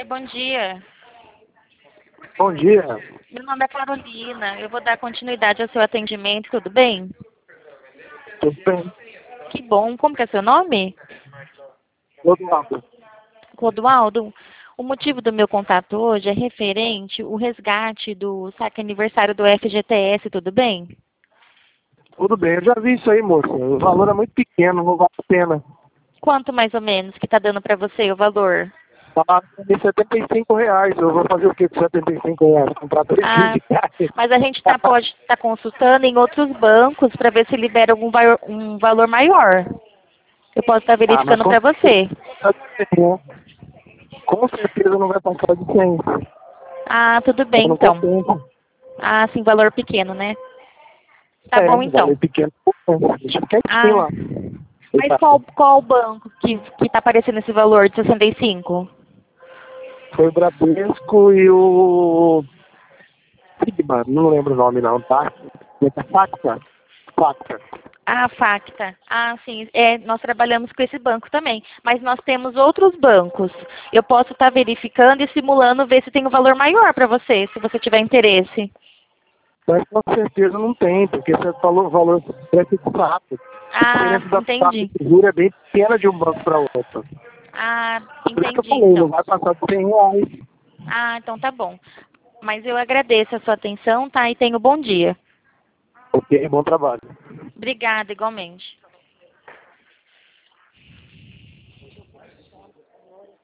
Oi, bom dia. Bom dia, Meu nome é Carolina. Eu vou dar continuidade ao seu atendimento, tudo bem? tudo bem? Que bom. Como que é seu nome? Todo lado. Rodoaldo. O motivo do meu contato hoje é referente ao resgate do saque aniversário do FGTS, tudo bem? Tudo bem, eu já vi isso aí, moça. O valor é muito pequeno, não vale a pena. Quanto mais ou menos que está dando para você o valor? Tá de R$ 75. Eu vou fazer o que com R$ 75? Comprar três Ah, reais. mas a gente pode estar consultando em outros bancos para ver se libera algum um valor maior. Eu posso estar Ah, mas verificando com para você. certeza, com certeza não vai passar de 100. Ah, tudo Eu bem não então. compensa. Ah, sim, valor pequeno, né? Tá É, bom valor então. pequeno. Deixa quietinho Ah, lá. mas qual banco que tá aparecendo esse valor de 65? Foi o Bradesco e o Sigma, não lembro o nome não, tá? Facta. Facta. Ah, Facta. Ah, sim. É, nós trabalhamos com esse banco também. Mas nós temos outros bancos. Eu posso estar verificando e simulando ver se tem um valor maior para você, se você tiver interesse. Mas com certeza não tem, porque você falou o valor pré-fixado. A Ah, diferença da taxa entendi. de juros é bem pequena de um banco para outro. Ah, Por isso que eu entendi falei, não então. vai passar de R$ 100. Ah, então tá bom. Mas eu agradeço a sua atenção, tá? E tenha um bom dia. Ok, bom trabalho. Obrigada, igualmente.